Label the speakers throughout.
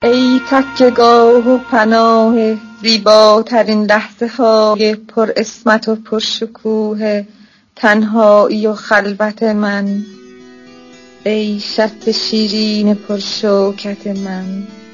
Speaker 1: ای تکیه‌گاه و پناه زیباترین لحظه های پر عصمت و پر شکوه تنهایی و خلوت من، ای شط شیرین پر شوکت من.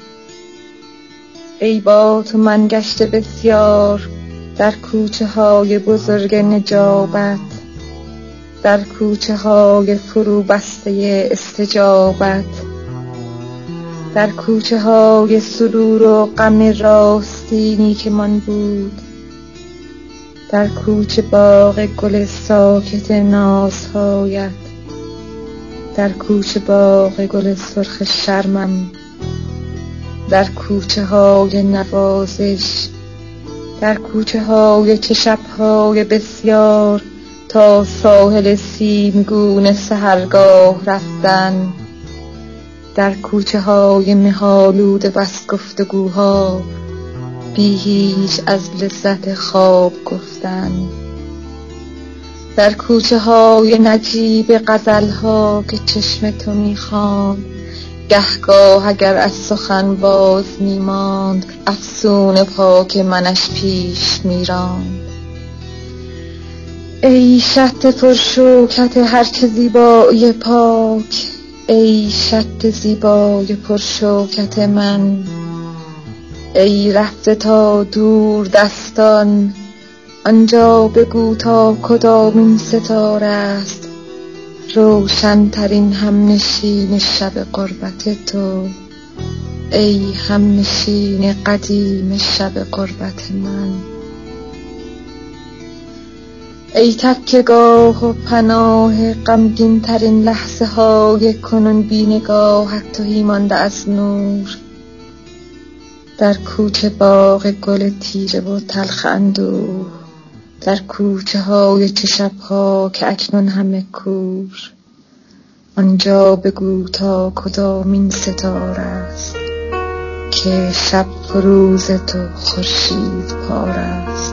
Speaker 1: ای با تو من گشته بسیار در کوچه های بزرگ نجابت، در کوچه های فرو بسته استجابت، در کوچه های سرور و غم راستینی که من بود، در کوچه باغ گل ساکت نازهایت، در کوچه باغ گل سرخ شرمم، در کوچه های نوازش، در کوچه های چه شب‌های بسیار تا ساحل سیمگون سحرگاه رفتن، در کوچه های مه‌آلود بس گفتگوها بی هیچ از لذت خواب گفتن، در کوچه های نجیب غزل‌ها که چشم تو می‌خواند، گهگاه اگر از سخن باز می‌ماند افسون پاک منش پیش می‌راند. ای شط پر شوکت هرچه زیبایی پاک، ای شط زیبای پر شوکت من، ای رفته تا دور دستان آنجا بگو تا کدامین ستاره است روشن ترین همنشین شب غربت تو، ای همنشین قدیم شب غربت من. ای تکیه‌گاه و پناه غمگین ترین لحظه های کنون بی نگاهت تهی مانده از نور، در کوچه باغ گل تیره و تلخ اندوه، در کوچه های چه شب‌ها که اکنون همه کور، آنجا بگو تا کدامین ستاره است که شب فروز تو خورشید پار است.